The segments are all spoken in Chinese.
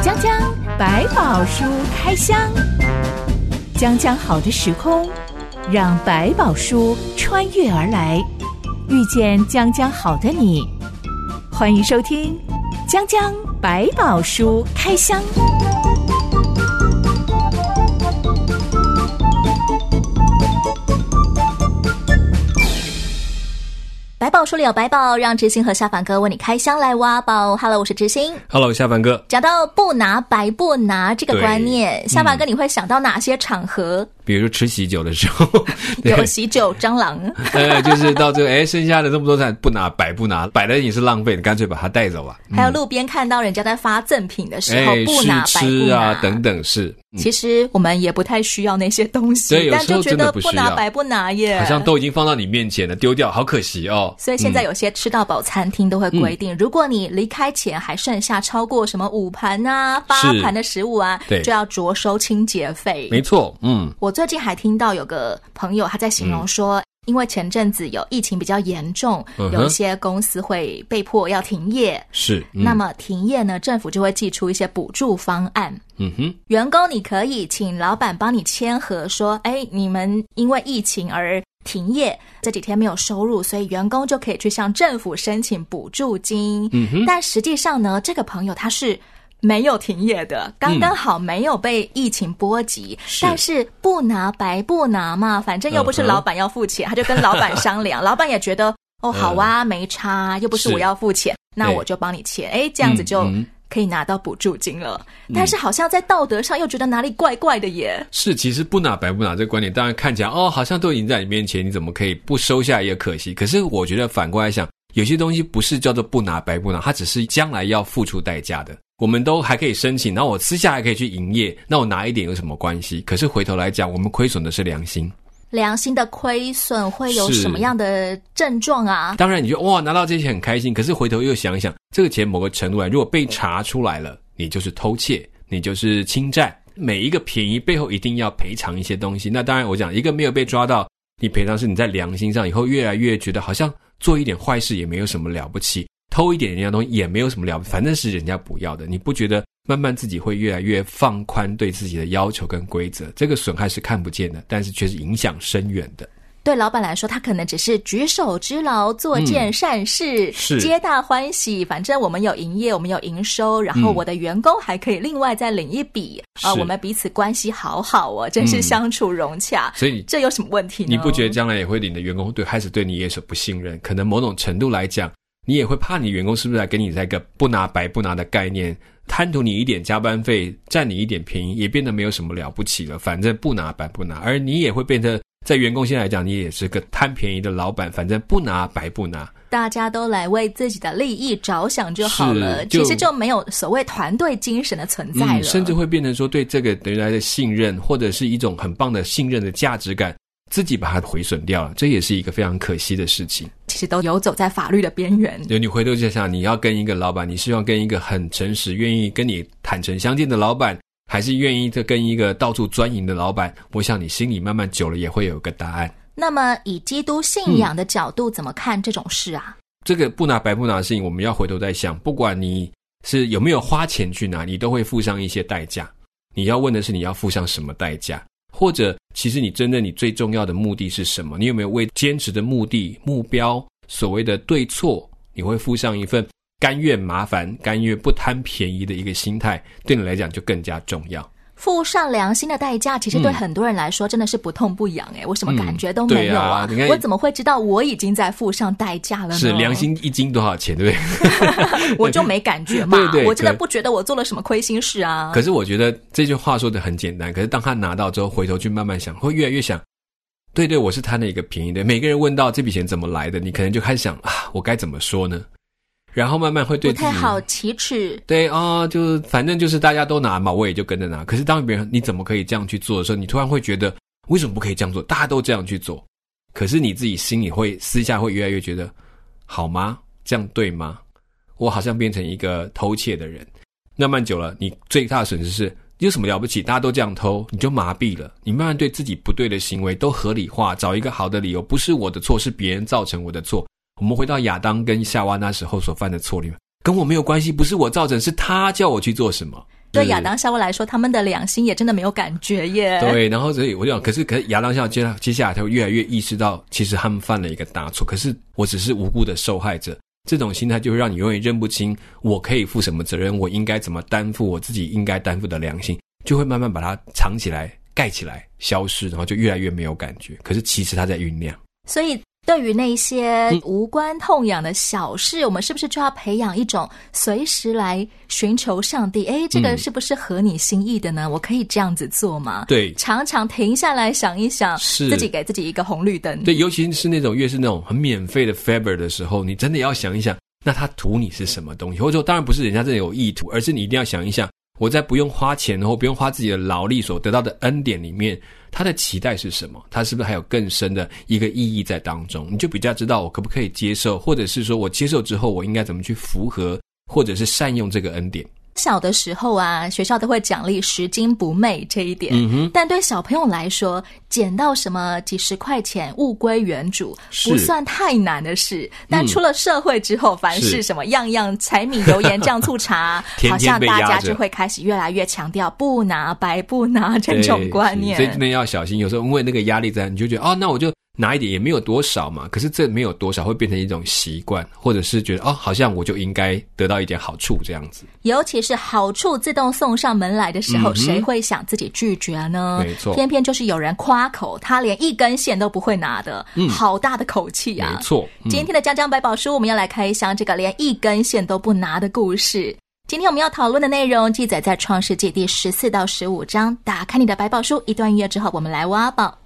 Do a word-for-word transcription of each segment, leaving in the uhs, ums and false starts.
江江百宝书开箱，江江好的时空，让百宝书穿越而来，遇见江江好的你。欢迎收听江江百宝书开箱。 百宝书里有百宝，让知心和下凡哥为你开箱来挖宝。Hello， 我是知心。 Hello， 下凡哥。 讲到不拿白不拿这个观念，下凡哥你会想到哪些场合？ 比如说吃喜酒的时候， 有喜酒蟑螂， 呃，就是到这个哎，剩下的这么多菜不拿白不拿，摆的也是浪费，你干脆把它带走吧。 还有路边看到人家在发赠品的时候， 哎、 不拿白不拿试吃啊等等是。 嗯、其实我们也不太需要那些东西， 对，有但就觉得不拿白不拿耶， 好像都已经放到你面前了，丢掉好可惜哦。 所以现在有些吃到饱餐厅都会规定，嗯、如果你离开前还剩下超过什么五盘啊、八盘的食物啊，就要着收清洁费。 没错，嗯， 我最近还听到有个朋友他在形容说，嗯、因为前阵子有疫情比较严重，嗯、有一些公司会被迫要停业， 是， 嗯、那么停业呢，政府就会寄出一些补助方案。 嗯哼， 员工你可以请老板帮你签合，说，哎，你们因为疫情而停业，这几天没有收入，所以员工就可以去向政府申请补助金。 嗯哼， 但实际上呢，这个朋友他是没有停业的，刚刚好没有被疫情波及，嗯、但是不拿白不拿嘛，反正又不是老板要付钱，uh-huh. 他就跟老板商量，老板也觉得哦好啊，呃、没差，又不是我要付钱，那我就帮你签，哎，这样子就可以拿到补助金了。嗯、但是好像在道德上又觉得哪里怪怪的耶。 是，其实不拿白不拿这个观点，当然看起来哦，好像都已经在你面前，你怎么可以不收下也可惜。可是我觉得反过来想，有些东西不是叫做不拿白不拿，它只是将来要付出代价的。我们都还可以申请，然后我私下还可以去营业，那我拿一点有什么关系？可是回头来讲，我们亏损的是良心。 良心的亏损会有什么样的症状啊？ 当然你就哇拿到这些很开心，可是回头又想一想，这个钱某个程度来，如果被查出来了，你就是偷窃，你就是侵占。每一个便宜背后一定要赔偿一些东西。那当然我讲一个没有被抓到，你赔偿是你在良心上以后越来越觉得好像做一点坏事也没有什么了不起，偷一点人家东西也没有什么了不起，反正是人家不要的，你不觉得慢慢自己会越来越放宽对自己的要求跟规则？这个损害是看不见的，但是却是影响深远的。 对老板来说，他可能只是举手之劳，做件善事， 嗯、 皆大欢喜。反正我们有营业，我们有营收，然后我的员工还可以另外再领一笔啊、嗯呃，我们彼此关系好好哦，真是相处融洽。 嗯、所以这有什么问题呢？ 你不觉得将来也会你的员工对开始对你也是不信任？可能某种程度来讲，你也会怕你员工是不是来给你在一个不拿白不拿的概念，贪图你一点加班费，占你一点便宜，也变得没有什么了不起了，反正不拿白不拿。而你也会变得在员工线来讲，你也是个贪便宜的老板，反正不拿白不拿。 大家都来为自己的利益着想就好了，其实就没有所谓团队精神的存在了、嗯、 甚至会变成说对这个原来的信任，或者是一种很棒的信任的价值感，自己把它毁损掉了，这也是一个非常可惜的事情。 其实都游走在法律的边缘。 对，你回头就想，你要跟一个老板，你希望跟一个很诚实愿意跟你坦诚相见的老板，还是愿意跟一个到处钻营的老板？我想你心里慢慢久了也会有个答案。 那么以基督信仰的角度怎么看这种事啊？ 嗯、这个不拿白不拿的事情，我们要回头再想，不管你是有没有花钱去拿，你都会付上一些代价。你要问的是你要付上什么代价，或者其实你真正你最重要的目的是什么？你有没有为坚持的目的目标所谓的对错，你会付上一份甘愿麻烦甘愿不贪便宜的一个心态，对你来讲就更加重要。 付上良心的代价，其实对很多人来说真的是不痛不痒、欸、我什么感觉都没有啊、嗯、啊我怎么会知道我已经在付上代价了呢？ 是良心一斤多少钱，对不对？ 我就没感觉嘛， 对对， 我真的不觉得我做了什么亏心事啊。 可是我觉得这句话说得很简单，可是当他拿到之后回头去慢慢想，会越来越想，对对，我是贪了一个便宜的。每个人问到这笔钱怎么来的，你可能就开始想啊，我该怎么说呢？然后慢慢会对自己不太好启齿， 对啊、哦，就反正就是大家都拿嘛，我也就跟着拿。可是当别人你怎么可以这样去做的时候，你突然会觉得为什么不可以这样做？大家都这样去做，可是你自己心里会私下会越来越觉得，好吗？这样对吗？我好像变成一个偷窃的人。慢慢久了，你最大的损失是有什么了不起？大家都这样偷，你就麻痹了。你慢慢对自己不对的行为都合理化，找一个好的理由，不是我的错，是别人造成我的错。我们回到亚当跟夏娃那时候所犯的错里面，跟我没有关系，不是我造成，是他叫我去做什么。 对亚当夏娃来说，他们的良心也真的没有感觉耶。 对，然后所以我就想，可是可是亚当夏娃接接下来他会越来越意识到，其实他们犯了一个大错，可是我只是无辜的受害者。这种心态就会让你永远认不清我可以负什么责任，我应该怎么担负我自己应该担负的良心，就会慢慢把它藏起来、盖起来、消失，然后就越来越没有感觉。可是其实它在酝酿。 所以对于那些无关痛痒的小事、嗯、我们是不是就要培养一种随时来寻求上帝，诶，这个是不是合你心意的呢、嗯、我可以这样子做吗？ 对， 常常停下来想一想，是自己给自己一个红绿灯。 对，尤其是那种越是那种很免费的 favor 的时候，你真的要想一想，那他图你是什么东西，或者说当然不是人家真的有意图，而是你一定要想一想，我在不用花钱或不用花自己的劳力所得到的恩典里面，他的期待是什么？他是不是还有更深的一个意义在当中？你就比较知道我可不可以接受，或者是说我接受之后我应该怎么去符合，或者是善用这个恩典。 小的时候啊，学校都会奖励拾金不昧这一点、嗯、哼但对小朋友来说，捡到什么几十块钱物归原主不算太难的事，但出了社会之后、嗯、凡是什么样样柴米油盐酱醋茶好像大家就会开始越来越强调不拿白不拿这种观念， 所以真的要小心。有时候因为那个压力在，你就觉得哦，那我就拿一点也没有多少嘛，可是这没有多少会变成一种习惯，或者是觉得哦，好像我就应该得到一点好处这样子。 尤其是好处自动送上门来的时候、嗯、谁会想自己拒绝呢？ 没错， 偏偏就是有人夸口他连一根线都不会拿的、嗯、好大的口气啊。 没错、 嗯、今天的江江百宝书我们要来开箱这个连一根线都不拿的故事。今天我们要讨论的内容记载在创世纪第十四到十五章。打开你的百宝书，一段音乐之后我们来挖宝。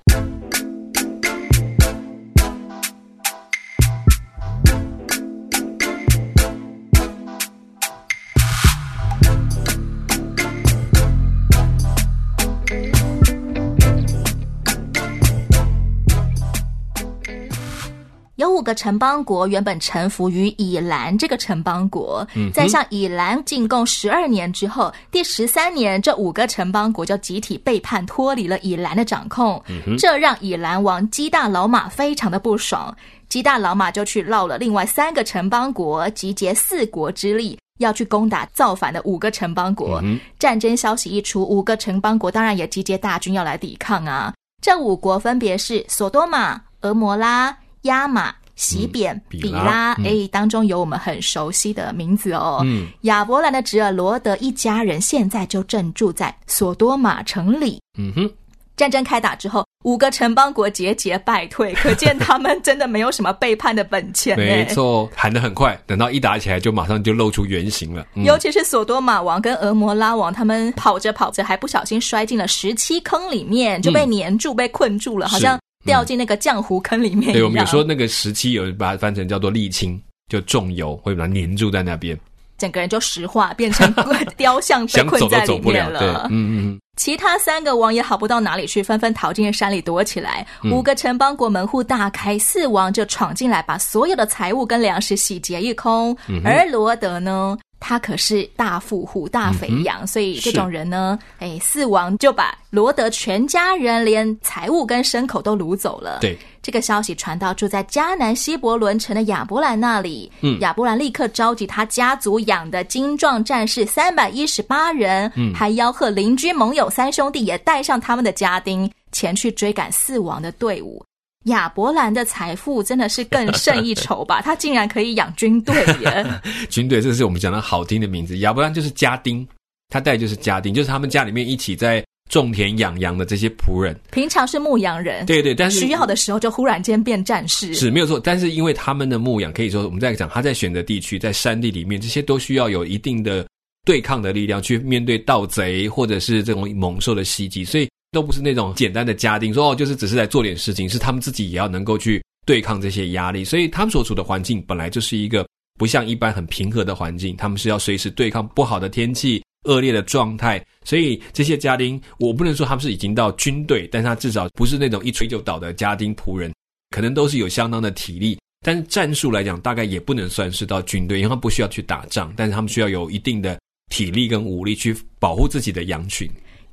有五个城邦国原本臣服于以兰这个城邦国、嗯、在向以兰进贡十二年之后，第十三年这五个城邦国就集体背叛脱离了以兰的掌控、嗯、这让以兰王基大老马非常的不爽。基大老马就去绕了另外三个城邦国，集结四国之力要去攻打造反的五个城邦国、嗯、战争消息一出，五个城邦国当然也集结大军要来抵抗啊。这五国分别是索多玛、俄摩拉、亚玛、西扁、嗯、比拉，哎、嗯，当中有我们很熟悉的名字哦。嗯，亚伯兰的侄儿罗德一家人现在就正住在索多玛城里。嗯哼，战争开打之后，五个城邦国节节败退，可见他们真的没有什么背叛的本钱。 没错，喊得很快，等到一打起来就马上就露出原形了。嗯、 尤其是索多玛王跟俄摩拉王，他们跑着跑着还不小心摔进了石漆坑里面，就被黏住、嗯、被困住了，好像掉进那个浆糊坑里面一样。 对，我们有说那个石漆有把它翻成叫做沥青，就重油会把它黏住在那边， 整个人就石化，变成雕像被困在里面了。 想走都走不了。对，嗯嗯。 其他三个王也好不到哪里去，纷纷逃进山里躲起来。嗯、五个城邦国门户大开，四王就闯进来，把所有的财物跟粮食洗劫一空。嗯、而罗德呢，他可是大富户、大肥羊、嗯，所以这种人呢，哎，四王就把罗德全家人连财物跟牲口都掳走了。对，这个消息传到住在迦南希伯伦城的亚伯兰那里，嗯，亚伯兰立刻召集他家族养的精壮战士三百一十八人，嗯，还吆喝邻居盟友三兄弟也带上他们的家丁前去追赶四王的队伍。亚伯兰的财富真的是更胜一筹吧，他竟然可以养军队耶。 军队，这是我们讲的好听的名字。亚伯兰就是家丁，他带就是家丁，就是他们家里面一起在种田养羊的这些仆人， 平常是牧羊人， 对对，但是需要的时候就忽然间变战士， 是没有错。但是因为他们的牧羊，可以说我们在讲他在选择地区，在山地里面，这些都需要有一定的对抗的力量去面对盗贼或者是这种猛兽的袭击，所以都不是那种简单的家丁说哦，就是只是来做点事情，是他们自己也要能够去对抗这些压力。所以他们所处的环境本来就是一个不像一般很平和的环境，他们是要随时对抗不好的天气、恶劣的状态。所以这些家丁，我不能说他们是已经到军队，但他至少不是那种一吹就倒的家丁仆人，可能都是有相当的体力，但是战术来讲大概也不能算是到军队，因为他们不需要去打仗，但是他们需要有一定的体力跟武力去保护自己的羊群。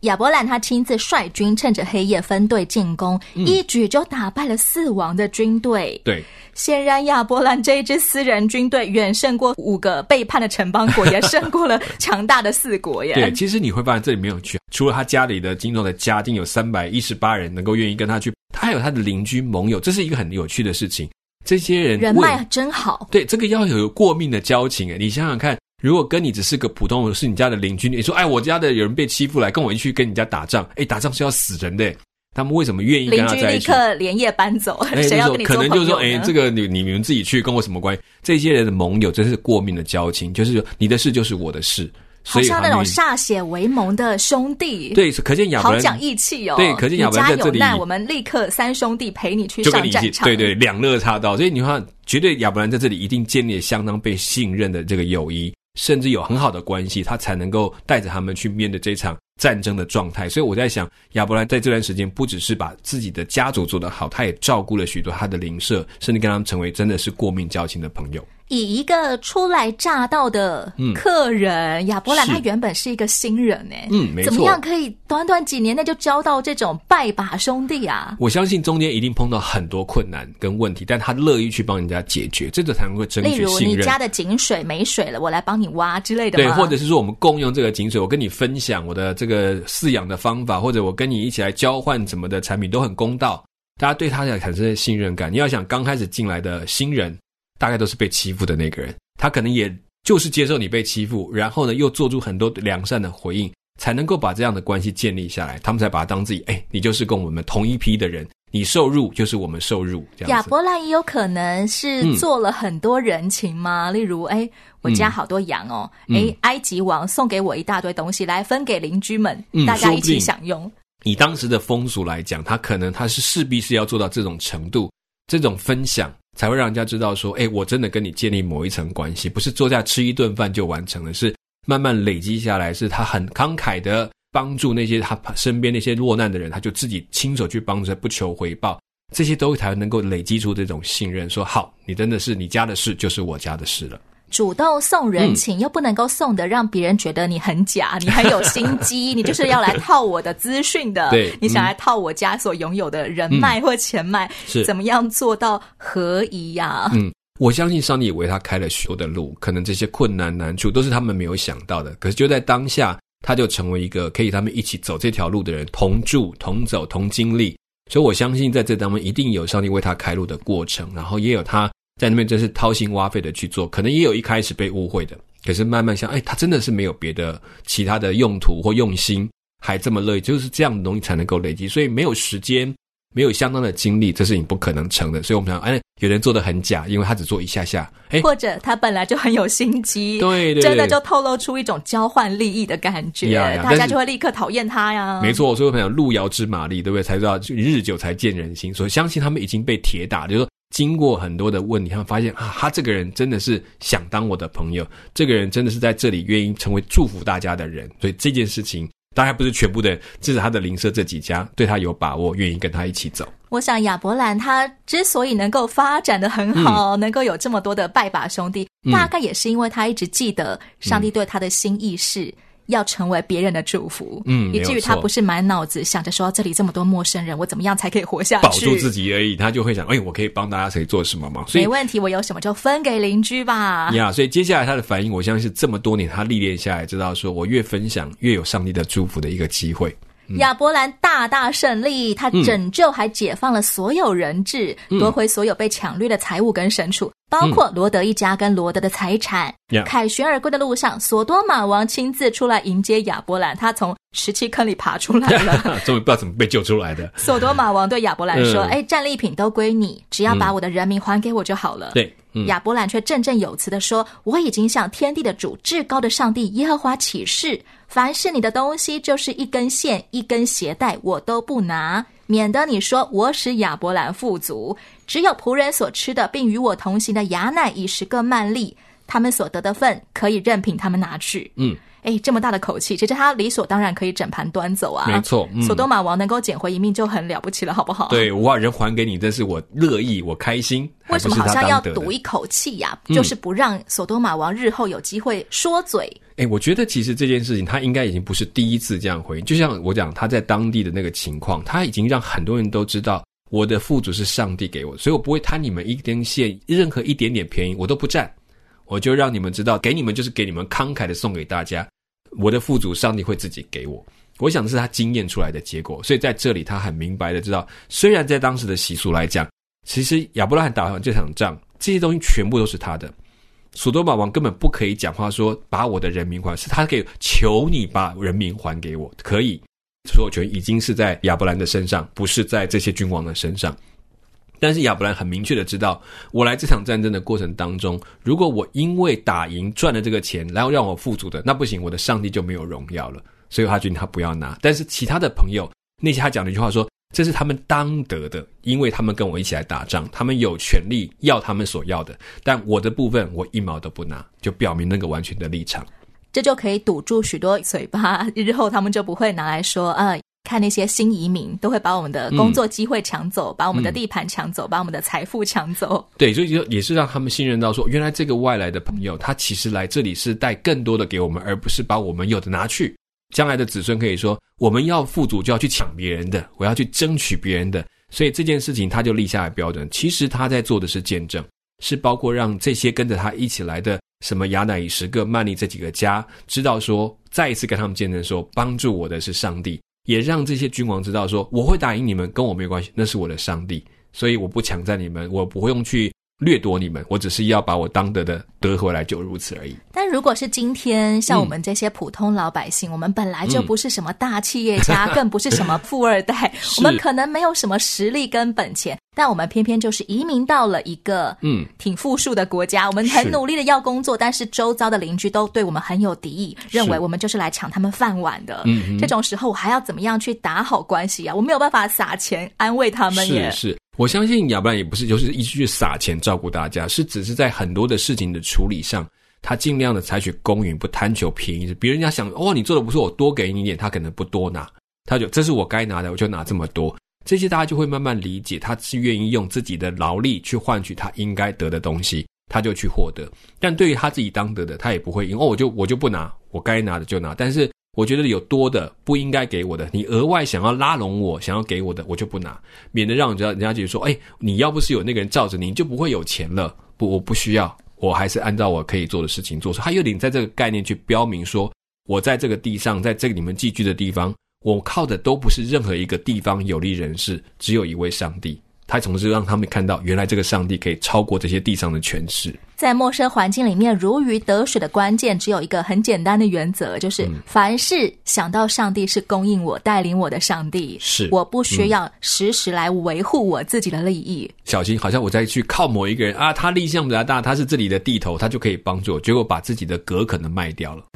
亚伯兰他亲自率军，趁着黑夜分队进攻，嗯、一举就打败了四王的军队。 对， 显然亚伯兰这一支私人军队远胜过五个背叛的城邦国，也胜过了强大的四国耶。 对，其实你会发现这里没有趣，除了他家里的精壮的家丁有三百一十八人能够愿意跟他去，他还有他的邻居盟友，这是一个很有趣的事情。这些人人脉真好。 对，这个要有过命的交情诶，你想想看。如果跟你只是个普通是你家的邻居，你说哎，我家的有人被欺负来跟我一起跟你家打仗，哎，打仗是要死人的，他们为什么愿意跟他在一起？ 邻居立刻连夜搬走，谁要跟你做朋友呢？ 可能就是说，哎，这个你你们自己去，跟我什么关系？这些人的盟友真是过命的交情，就是你的事就是我的事。 好像那种歃血为盟的兄弟， 对，可见亚伯兰好讲义气哦。 对，可见亚伯兰在这里， 你家有难，我们立刻三兄弟陪你去上战场。 对对，两肋插刀。所以你看，绝对亚伯兰在这里一定建立了相当被信任的这个友谊，甚至有很好的关系，他才能够带着他们去面对这场战争的状态。所以我在想，亚伯兰在这段时间不只是把自己的家族做得好，他也照顾了许多他的邻舍，甚至跟他们成为真的是过命交情的朋友。 以一个初来乍到的客人，嗯、亚伯兰他原本是一个新人哎， 嗯，没错， 怎么样可以短短几年内就交到这种拜把兄弟啊？ 我相信中间一定碰到很多困难跟问题，但他乐意去帮人家解决，这个才能够争取信任。 例如你家的井水没水了，我来帮你挖之类的吗？ 对，或者是说我们共用这个井水，我跟你分享我的这个饲养的方法，或者我跟你一起来交换什么的产品都很公道，大家对他才产生信任感。你要想刚开始进来的新人大概都是被欺负的那个人，他可能也就是接受你被欺负，然后呢又做出很多良善的回应，才能够把这样的关系建立下来，他们才把他当自己，哎，你就是跟我们同一批的人，你受辱就是我们受辱，这样子。 亚伯兰也有可能是做了很多人情吗？嗯、例如，哎，我家好多羊哦，哎、嗯，埃及王送给我一大堆东西，来分给邻居们，嗯、大家一起享用。 以当时的风俗来讲，他可能他是势必是要做到这种程度，这种分享才会让人家知道说，哎，我真的跟你建立某一层关系，不是坐下吃一顿饭就完成了，是慢慢累积下来，是他很慷慨的帮助那些他身边那些落难的人，他就自己亲手去帮助，不求回报，这些都才能够累积出这种信任，说好，你真的是你家的事就是我家的事了。 主动送人情、嗯、又不能够送的让别人觉得你很假，你很有心机，你就是要来套我的资讯的， 对， 你想来套我家所拥有的人脉或钱脉、嗯、 是怎么样做到合宜啊？ 嗯，我相信上帝也为他开了许多的路，可能这些困难难处都是他们没有想到的，可是就在当下他就成为一个可以他们一起走这条路的人，同住同走同经历，所以我相信在这当中一定有上帝为他开路的过程，然后也有他在那边真是掏心挖肺的去做，可能也有一开始被误会的，可是慢慢想，哎，他真的是没有别的其他的用途或用心，还这么乐意，就是这样的东西才能够累积，所以没有时间没有相当的精力，这事情不可能成的，所以我们想，哎，有人做得很假，因为他只做一下下，哎， 或者他本来就很有心机， 对对对， 真的就透露出一种交换利益的感觉，呀呀大家就会立刻讨厌他呀。 没错，所以我们讲路遥知马力，对不对？才知道日久才见人心，所以相信他们已经被铁打，就是说经过很多的问题，他们发现啊，他这个人真的是想当我的朋友，这个人真的是在这里愿意成为祝福大家的人，所以这件事情当然不是全部的，至少他的邻舍这几家对他有把握，愿意跟他一起走。 我想亚伯兰他之所以能够发展得很好、嗯、能够有这么多的拜把兄弟、嗯、大概也是因为他一直记得上帝对他的心意是要成为别人的祝福，嗯，以至于他不是满脑子想着说这里这么多陌生人，我怎么样才可以活下去， 保住自己而已，他就会想，哎，我可以帮大家谁做什么嘛？所以没问题，我有什么就分给邻居吧。 呀、yeah, 所以接下来他的反应，我相信是这么多年他历练下来，知道说我越分享越有上帝的祝福的一个机会。 嗯、亚伯兰大大胜利，他拯救还解放了所有人质、嗯、夺回所有被抢掠的财物跟牲畜，包括罗德一家跟罗德的财产、嗯、凯旋而归的路上，索多玛王亲自出来迎接亚伯兰，他从石器坑里爬出来了终于不知道怎么被救出来的。 索多玛王对亚伯兰说、嗯、哎，战利品都归你，只要把我的人民还给我就好了、嗯、对、嗯、亚伯兰却振振有词地说，我已经向天地的主至高的上帝耶和华起誓，凡是你的东西，就是一根线一根鞋带我都不拿，免得你说我使亚伯兰富足，只有仆人所吃的并与我同行的亚乃以十个幔利， 他们所得的份可以任凭他们拿去。 嗯， 哎，这么大的口气，其实他理所当然可以整盘端走啊。 没错，嗯， 索多玛王能够捡回一命就很了不起了，好不好？ 对，我把人还给你，但是我乐意，我开心。 为什么好像要赌一口气呀、啊嗯？就是不让索多玛王日后有机会说嘴。 哎，我觉得其实这件事情他应该已经不是第一次这样回应，就像我讲他在当地的那个情况，他已经让很多人都知道我的富足是上帝给我，所以我不会贪你们一根线，任何一点点便宜我都不占，我就让你们知道，给你们就是给你们慷慨的送给大家，我的富足上帝会自己给我。我想这是他经验出来的结果，所以在这里他很明白的知道，虽然在当时的习俗来讲，其实亚伯拉罕打完这场仗，这些东西全部都是他的。索多玛王根本不可以讲话说把我的人民还，是他可以求你把人民还给我，可以，所有权已经是在亚伯兰的身上，不是在这些君王的身上。但是亚伯兰很明确的知道，我来这场战争的过程当中，如果我因为打赢赚了这个钱然后让我富足的，那不行，我的上帝就没有荣耀了，所以他决定他不要拿。但是其他的朋友，那些他讲了一句话说，这是他们当得的，因为他们跟我一起来打仗，他们有权利要他们所要的，但我的部分我一毛都不拿，就表明那个完全的立场。 这就可以堵住许多嘴巴，日后他们就不会拿来说呃，看那些新移民都会把我们的工作机会抢走、嗯、把我们的地盘抢走、嗯、把我们的财富抢走。 对，所以也是让他们信任到说，原来这个外来的朋友他其实来这里是带更多的给我们，而不是把我们有的拿去。将来的子孙可以说，我们要富足就要去抢别人的，我要去争取别人的，所以这件事情他就立下来标准。其实他在做的是见证，是包括让这些跟着他一起来的什么亚乃以十个曼利这几个家知道说，再一次跟他们见证说，帮助我的是上帝，也让这些君王知道说，我会打赢你们跟我没有关系，那是我的上帝，所以我不抢占你们，我不会用去掠夺你们，我只是要把我当得的得回来，就如此而已。 但如果是今天像我们这些普通老百姓、嗯、我们本来就不是什么大企业家、嗯、更不是什么富二代我们可能没有什么实力跟本钱，但我们偏偏就是移民到了一个嗯挺富庶的国家，我们很努力的要工作，但是周遭的邻居都对我们很有敌意，认为我们就是来抢他们饭碗的。嗯，这种时候我还要怎么样去打好关系啊？我没有办法撒钱安慰他们耶。 是是，我相信亚伯兰也不是就是一直去撒钱照顾大家，是只是在很多的事情的处理上，他尽量的采取公允，不贪求便宜。别人家想哦，你做的不错，我多给你一点，他可能不多拿，他就这是我该拿的，我就拿这么多。这些大家就会慢慢理解，他是愿意用自己的劳力去换取他应该得的东西，他就去获得。但对于他自己当得的，他也不会因哦，我就我就不拿，我该拿的就拿。但是我觉得有多的不应该给我的，你额外想要拉拢我，想要给我的，我就不拿，免得让人家人家觉得说，哎，你要不是有那个人罩着你，你就不会有钱了。不，我不需要，我还是按照我可以做的事情做。他有点在这个概念去标明说，我在这个地上，在这个你们寄居的地方，我靠的都不是任何一个地方有利人士，只有一位上帝。他总是让他们看到，原来这个上帝可以超过这些地上的权势。 在陌生环境里面如鱼得水的关键只有一个很简单的原则，就是凡事想到上帝是供应我带领我的上帝，是我不需要时时来维护我自己的利益、嗯、小心好像我再去靠某一个人啊，他力量比较大，他是这里的地头，他就可以帮助我，结果把自己的格可能卖掉了。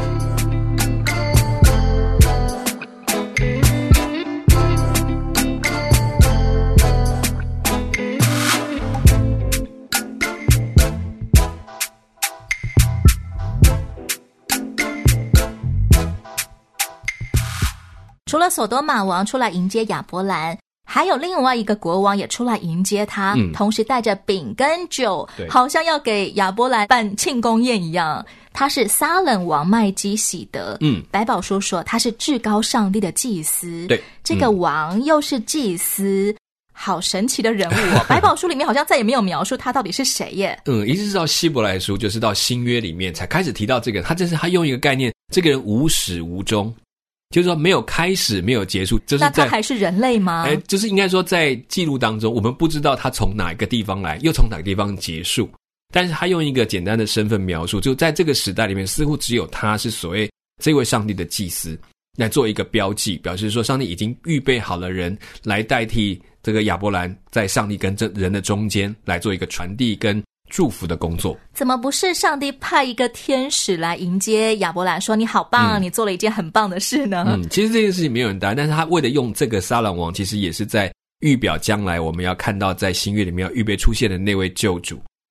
除了索多玛王出来迎接亚伯兰，还有另外一个国王也出来迎接他、嗯、同时带着饼跟酒，好像要给亚伯兰办庆功宴一样。他是撒冷王麦基洗德，嗯，百宝书说他是至高上帝的祭司，对，这个王又是祭司、嗯，好神奇的人物哦！百宝书里面好像再也没有描述他到底是谁耶。嗯，一直到希伯来书，就是到新约里面才开始提到这个。他这是他用一个概念，这个人无始无终，就是说没有开始，没有结束。就是在那他还是人类吗？哎，就是应该说在记录当中，我们不知道他从哪一个地方来，又从哪个地方结束。但是他用一个简单的身份描述，就在这个时代里面，似乎只有他是所谓这位上帝的祭司，来做一个标记，表示说上帝已经预备好了人来代替这个亚伯兰在上帝跟这人的中间来做一个传递跟祝福的工作。怎么不是上帝派一个天使来迎接亚伯兰说你好棒、嗯、你做了一件很棒的事呢？嗯，其实这件事情没有人答案，但是他为了用这个撒冷王，其实也是在预表将来我们要看到在新约里面要预备出现的那位救主。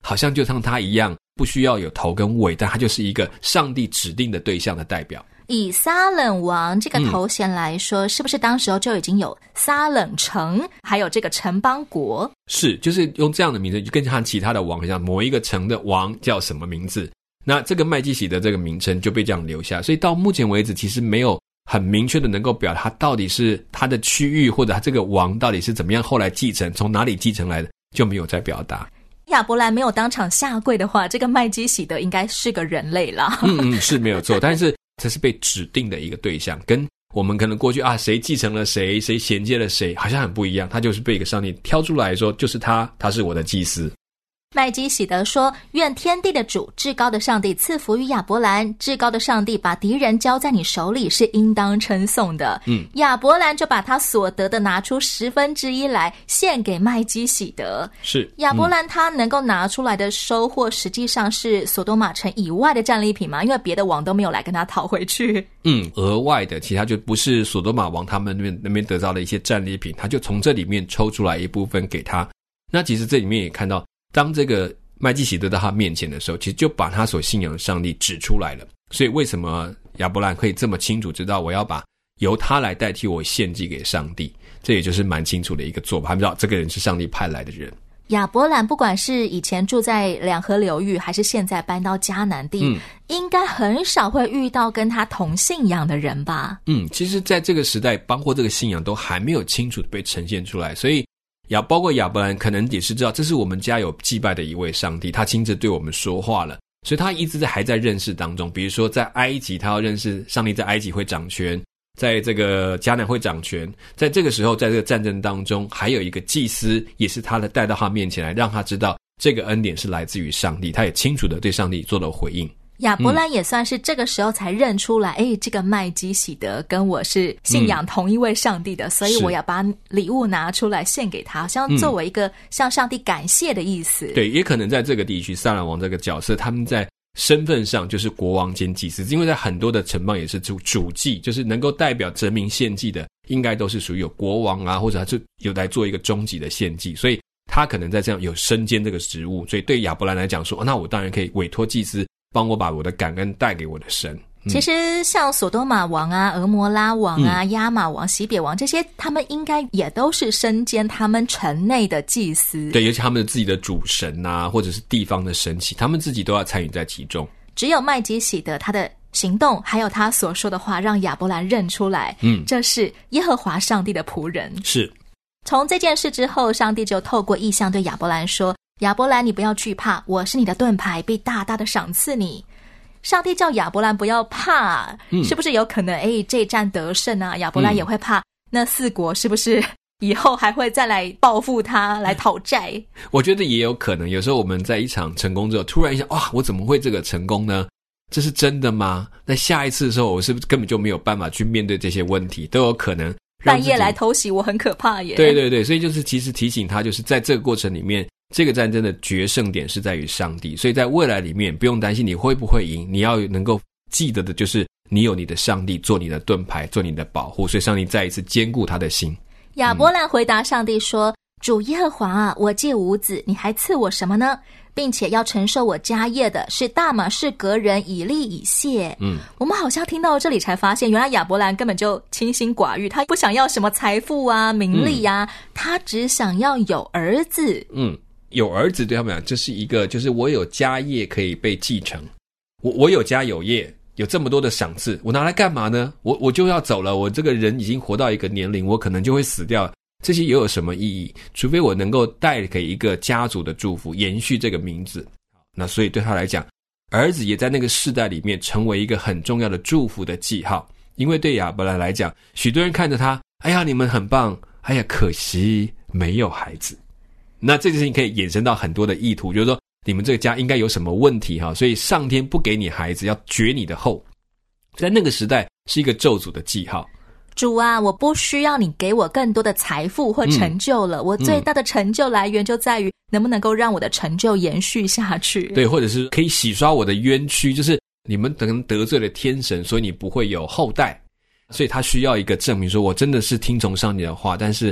好像就像他一样，不需要有头跟尾，但他就是一个上帝指定的对象的代表。 以撒冷王这个头衔来说、嗯、是不是当时候就已经有撒冷城还有这个城邦国？ 是，就是用这样的名字，就跟像其他的王一样，某一个城的王叫什么名字，那这个麦基洗德这个名称就被这样留下。所以到目前为止其实没有很明确的能够表达他到底是他的区域，或者他这个王到底是怎么样后来继承，从哪里继承来的，就没有再表达。 亚伯兰没有当场下跪的话，这个麦基洗德应该是个人类啦。 嗯嗯，是没有错，但是这是被指定的一个对象，跟我们可能过去啊谁继承了谁，谁衔接了谁，好像很不一样。他就是被一个上帝挑出来说，就是他，他是我的祭司。 麦基洗德说，愿天地的主至高的上帝赐福于亚伯兰，至高的上帝把敌人交在你手里是应当称颂的。嗯，亚伯兰就把他所得的拿出十分之一来献给麦基洗德。 是， 亚伯兰他能够拿出来的收获实际上是所多玛城以外的战利品嘛，因为别的王都没有来跟他讨回去。 嗯，额外的其他就不是所多玛王他们那边那边得到的一些战利品，他就从这里面抽出来一部分给他。那其实这里面也看到，当这个麦基洗德到他面前的时候，其实就把他所信仰的上帝指出来了。所以为什么亚伯兰可以这么清楚知道我要把由他来代替我献祭给上帝，这也就是蛮清楚的一个做法，他们知道这个人是上帝派来的人。 亚伯兰不管是以前住在两河流域，还是现在搬到迦南地、嗯、应该很少会遇到跟他同信仰的人吧。 嗯，其实在这个时代包括这个信仰都还没有清楚的被呈现出来，所以亚包括亚伯兰可能也是知道这是我们家有祭拜的一位上帝，他亲自对我们说话了，所以他一直在还在认识当中。比如说在埃及他要认识上帝在埃及会掌权，在这个迦南会掌权，在这个时候在这个战争当中还有一个祭司也是他的带到他面前来，让他知道这个恩典是来自于上帝，他也清楚的对上帝做了回应。 亚伯兰也算是这个时候才认出来，诶、嗯、这个麦基洗德跟我是信仰同一位上帝的、嗯、所以我要把礼物拿出来献给他，好像作为一个向上帝感谢的意思、嗯、 对，也可能在这个地区撒冷王这个角色他们在身份上就是国王兼祭司，因为在很多的城邦也是主主祭，就是能够代表人民献祭的应该都是属于有国王啊，或者他是有来做一个终极的献祭，所以他可能在这样有身兼这个职务，所以对亚伯兰来讲说、哦、那我当然可以委托祭司帮我把我的感恩带给我的神、嗯、 其实像索多玛王啊、俄摩拉王啊、亚玛王、西别王这些，他们应该也都是身兼他们城内的祭司。 对，尤其他们的自己的主神啊，或者是地方的神祇，他们自己都要参与在其中。 只有麦基洗德他的行动还有他所说的话让亚伯兰认出来，嗯，这是耶和华上帝的仆人。 是。 从这件事之后，上帝就透过异象对亚伯兰说，亚伯兰你不要惧怕，我是你的盾牌，必大大的赏赐你。上帝叫亚伯兰不要怕、嗯、是不是有可能诶这战得胜啊，亚伯兰也会怕、嗯、那四国是不是以后还会再来报复他来讨债？ 我觉得也有可能，有时候我们在一场成功之后突然一想，哇，我怎么会这个成功呢？这是真的吗？那下一次的时候我是不是根本就没有办法去面对这些问题，都有可能半夜来偷袭我很可怕耶。 对对对，所以就是其实提醒他，就是在这个过程里面，这个战争的决胜点是在于上帝，所以在未来里面不用担心你会不会赢，你要能够记得的就是你有你的上帝做你的盾牌，做你的保护，所以上帝再一次坚固他的心。 亚伯兰回答上帝说、嗯、主耶和华啊，我既无子，你还赐我什么呢？并且要承受我家业的是大马士革人以利以谢。嗯，我们好像听到这里才发现，原来亚伯兰根本就清心寡欲，他不想要什么财富啊、名利啊、嗯、他只想要有儿子。 嗯，有儿子对他们讲，这是一个就是我有家业可以被继承，我我有家有业，有这么多的赏赐，我拿来干嘛呢？我我就要走了，我这个人已经活到一个年龄，我可能就会死掉，这些又有什么意义？除非我能够带给一个家族的祝福，延续这个名字。那所以对他来讲，儿子也在那个世代里面成为一个很重要的祝福的记号。因为对亚伯兰来讲，许多人看着他，哎呀，你们很棒，哎呀，可惜没有孩子。那这件事情可以衍生到很多的意图，就是说你们这个家应该有什么问题哈，所以上天不给你孩子，要绝你的后。在那个时代是一个咒诅的记号。 主啊，我不需要你给我更多的财富或成就了、嗯、我最大的成就来源就在于能不能够让我的成就延续下去。 对，或者是可以洗刷我的冤屈，就是你们可能得罪了天神，所以你不会有后代，所以他需要一个证明，说我真的是听从上帝的话，但是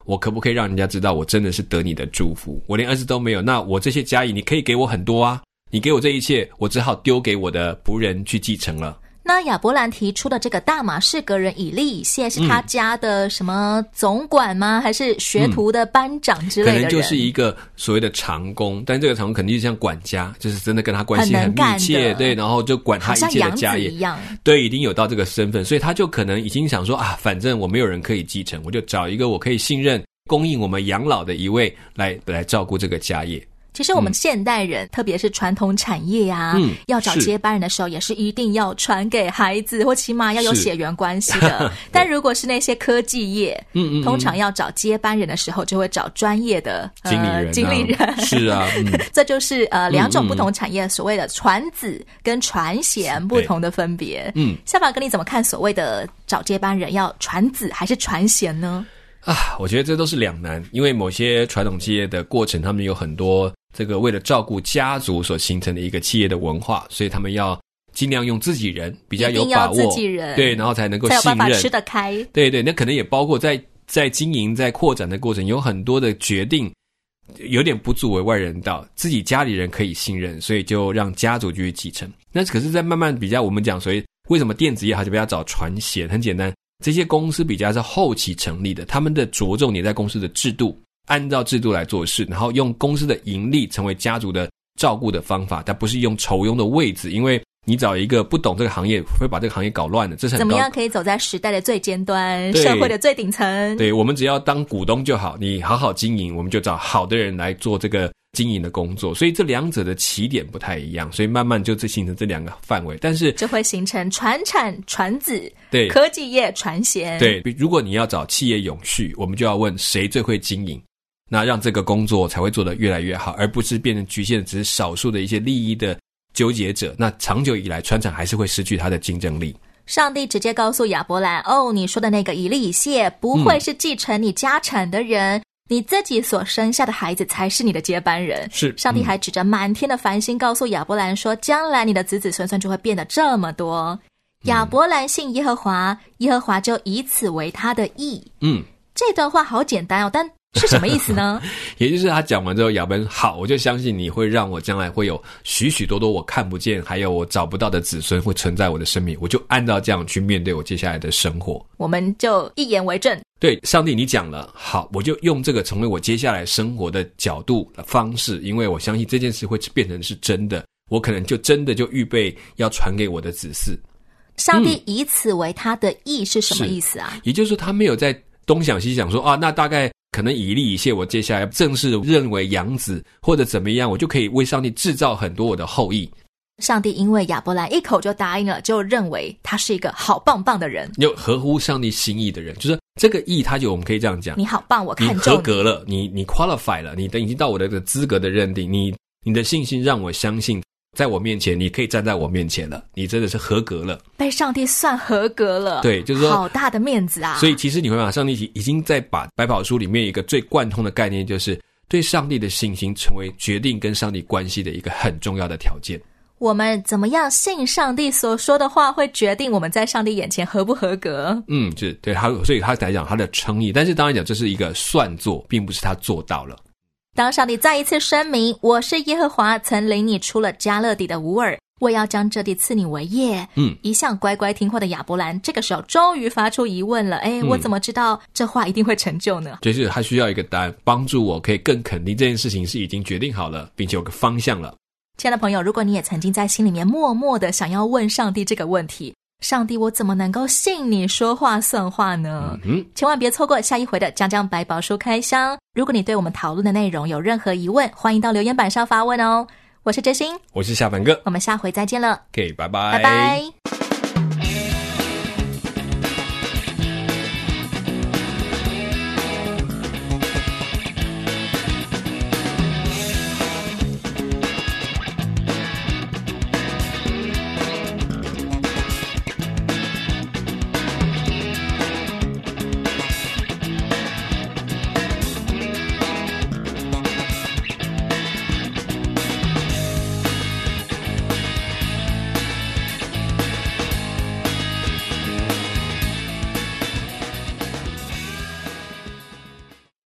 我可不可以让人家知道我真的是得你的祝福？我连儿子都没有，那我这些家业你可以给我很多啊，你给我这一切，我只好丢给我的仆人去继承了。 那亚伯兰提出的这个大马士革人以利以谢是他家的什么总管吗？嗯、还是学徒的班长之类的人？ 可能就是一个所谓的长工，但这个长工肯定就像管家，就是真的跟他关系很密切，对，然后就管他一切的家业， 一样， 对，已经有到这个身份，所以他就可能已经想说啊，反正我没有人可以继承，我就找一个我可以信任、供应我们养老的一位来来照顾这个家业。 其实我们现代人、嗯、特别是传统产业啊、嗯、要找接班人的时候也是一定要传给孩子，或起码要有血缘关系的但如果是那些科技业嗯嗯嗯通常要找接班人的时候就会找专业的、 呃、经理人、啊、 经理人是啊、嗯、 这就是呃两种不同产业所谓的传子跟传贤不同的分别。嗯，夏凡哥你怎么看所谓的找接班人要传子还是传贤呢？ 啊，我觉得这都是两难，因为某些传统企业的过程他们有很多这个为了照顾家族所形成的一个企业的文化，所以他们要尽量用自己人，比较有把握， 一定要自己人， 对，然后才能够信任， 才有办法吃得开。 对对，那可能也包括在在经营在扩展的过程有很多的决定有点不足为外人道，自己家里人可以信任，所以就让家族继续继承。那可是在慢慢比较我们讲，所以为什么电子业还是比较找传贤，很简单，这些公司比较是后期成立的，他们的着重点在公司的制度，按照制度来做事，然后用公司的盈利成为家族的照顾的方法，但不是用酬庸的位置，因为你找一个不懂这个行业会把这个行业搞乱的，这是很怎么样可以走在时代的最尖端，社会的最顶层。 对，我们只要当股东就好，你好好经营，我们就找好的人来做这个经营的工作，所以这两者的起点不太一样，所以慢慢就形成这两个范围，但是就会形成传产传子， 对， 科技业传贤。 对，如果你要找企业永续，我们就要问谁最会经营，那让这个工作才会做得越来越好，而不是变成局限只是少数的一些利益的纠结者，那长久以来传产还是会失去它的竞争力。 上帝直接告诉亚伯兰，哦，你说的那个以利以谢不会是继承你家产的人、嗯、你自己所生下的孩子才是你的接班人。 是， 上帝还指着满天的繁星告诉亚伯兰说，将来你的子子孙孙就会变得这么多。亚伯兰信耶和华，耶和华就以此为他的义。嗯，这段话好简单哦，但是什么意思呢？ 也就是他讲完之后，亚伯兰好，我就相信你会让我将来会有许许多多我看不见还有我找不到的子孙会存在我的生命，我就按照这样去面对我接下来的生活。 我们就一言为证， 对，上帝你讲了，好，我就用这个成为我接下来生活的角度的方式，因为我相信这件事会变成是真的，我可能就真的就预备要传给我的子嗣。 上帝以此为他的义是什么意思啊？ 也就是说他没有在东想西想说啊，那大概可能以利以谢我接下来正式认为养子或者怎么样，我就可以为上帝制造很多我的后裔。 上帝因为亚伯兰一口就答应了，就认为他是一个好棒棒的人， 有合乎上帝心意的人，就是这个义他就我们可以这样讲， 你好棒，我看中你， 你合格了，你你 qualify 了，你已经到我的资格的认定，你你的信心让我相信在我面前你可以站在我面前了，你真的是合格了， 被上帝算合格了。 对，就是说好大的面子啊。 所以其实你会把上帝已经在把百宝书里面一个最贯通的概念，就是对上帝的信心成为决定跟上帝关系的一个很重要的条件。 我们怎么样信上帝所说的话，会决定我们在上帝眼前合不合格。 嗯，是对他，所以他来讲他的诚意，但是当然讲这是一个算作，并不是他做到了。 当上帝再一次声明，我是耶和华，曾领你出了迦勒底的乌尔，我要将这地赐你为业。嗯，一向乖乖听话的亚伯兰这个时候终于发出疑问了，诶，我怎么知道这话一定会成就呢？ 就是他需要一个答案，帮助我可以更肯定这件事情是已经决定好了，并且有个方向了。 亲爱的朋友，如果你也曾经在心里面默默的想要问上帝这个问题，上帝我怎么能够信你说话算话呢？嗯，千万别错过下一回的江江百宝书开箱。如果你对我们讨论的内容有任何疑问，欢迎到留言板上发问哦。我是哲心， 我是夏凡哥， 我们下回再见了。 OK， 拜拜拜拜。